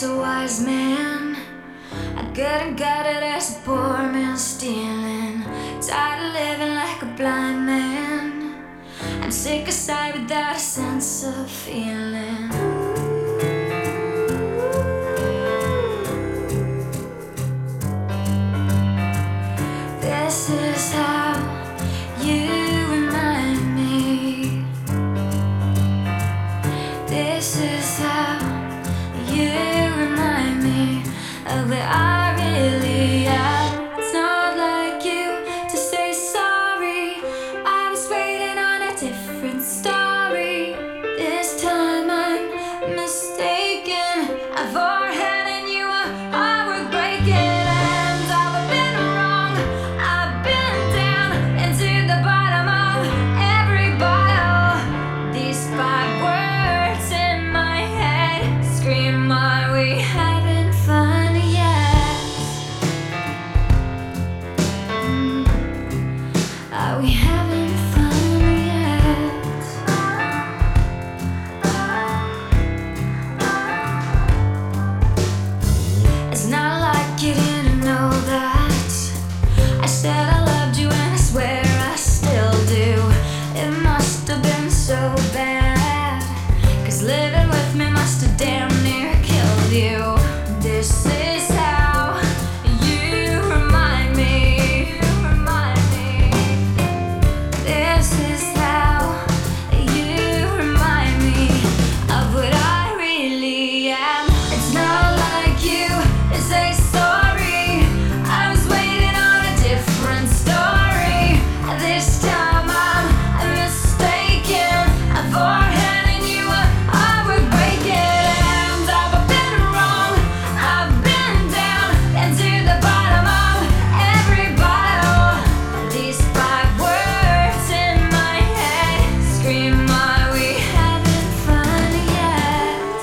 as a wise man. I couldn't got it as a poor man stealing. Tired of living like a blind man. I'm sick aside without a sense of feeling. This is how you remind me. This is how you remind me of where I really am. It's not like you to say sorry. I was waiting on a different story. This time I'm mistaken. I've overhead and you are heartbreaking. And I've been wrong. I've been down into the bottom of every bottle. These 5 words in my head scream, are we having fun yet? Are we having fun yet? It's not like you didn't know that I said I loved you and I swear I still do. It must have been so bad, 'cause living with me must have damn near killed you. This is how you remind me. This is how you remind me of what I really am. It's not like you say sorry. I was waiting on a different story. This time I'm mistaken. I've overhead and you are heartbreaking. And I've been wrong. I've been down into the bottom of every bottle. These 5 words in my head scream, are we having fun yet?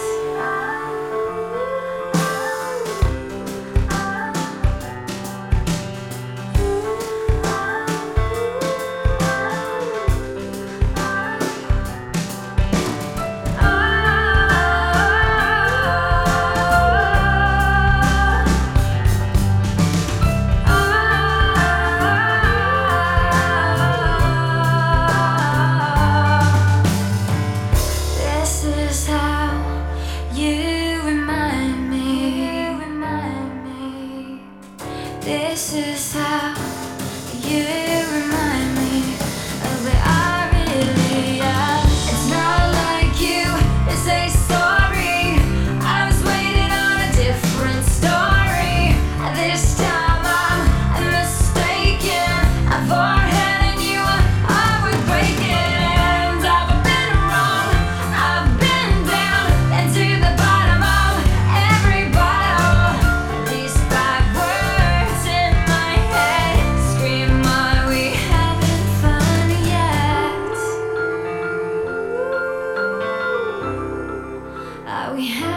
This is how you remind me. This is how you remind me of where I really am. It's not like you say sorry. I was waiting on a different story. This time I'm mistaken. I've overhead and you are heartbreaking. And I've been wrong. I've been down into the bottom of every bottle. These 5 words in my head scream, are we having fun yet? Are we having